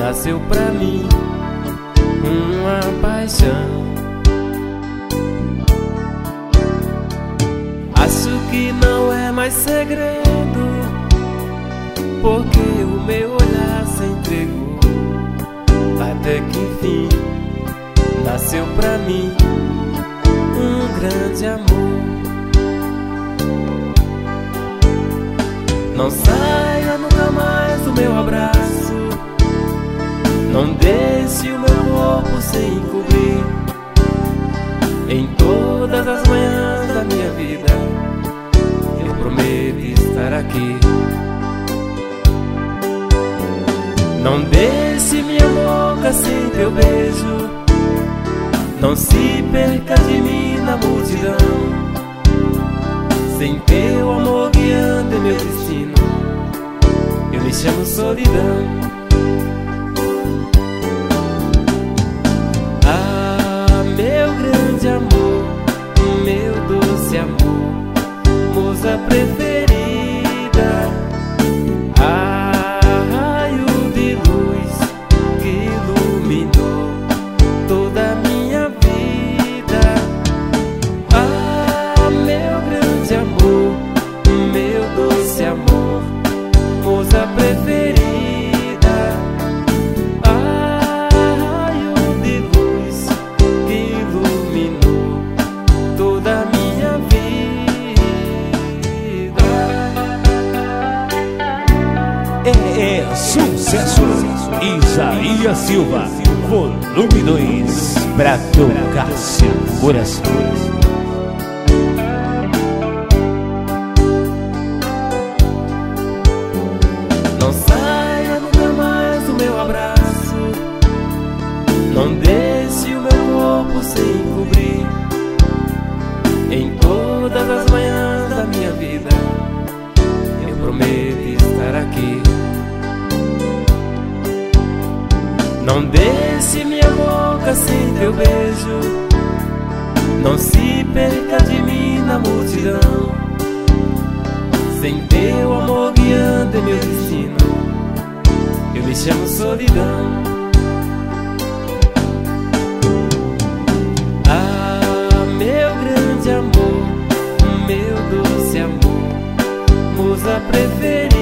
nasceu pra mim uma paixão. Acho que não é mais segredo, porque o meu olhar se entregou, até que enfim nasceu pra mim um grande amor. Não saia nunca mais do meu abraço, não deixe o meu corpo sem cobrir. Em todas as manhãs da minha vida eu prometo estar aqui. Não deixe minha boca sem teu beijo, não se perca de mim na multidão. Sem teu amor guiando meu destino, eu me chamo solidão. Ah, meu grande amor, meu doce amor, musa preferida, ah, raio de luz que iluminou toda a minha vida. Ah, meu grande amor, meu doce amor, musa preferida, ah, raio de luz que iluminou toda a minha vida. É sucesso! Isaías Silva, volume 2, pra tocar seu coração. Não saia nunca mais do meu abraço, não deixe o meu corpo sem cobrir. Em todas as manhãs da minha vida eu prometo estar aqui. Não deixe minha boca sem teu beijo, não se perca de mim na multidão. Sem teu amor guiando meu destino, eu me chamo solidão. Ah, meu grande amor, meu doce amor, musa preferida,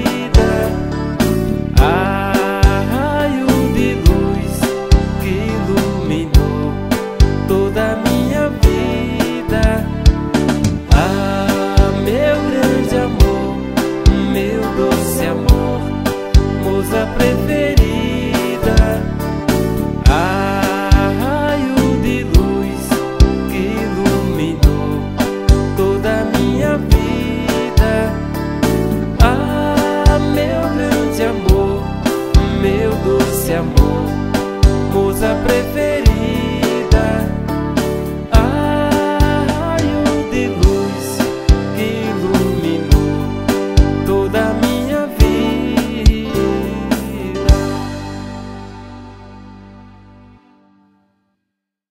ah, raio de luz que iluminou toda a minha vida. Ah, meu grande amor, meu doce amor, musa preferida, ah, raio de luz que iluminou toda a minha vida. Ah, meu grande amor, meu doce amor,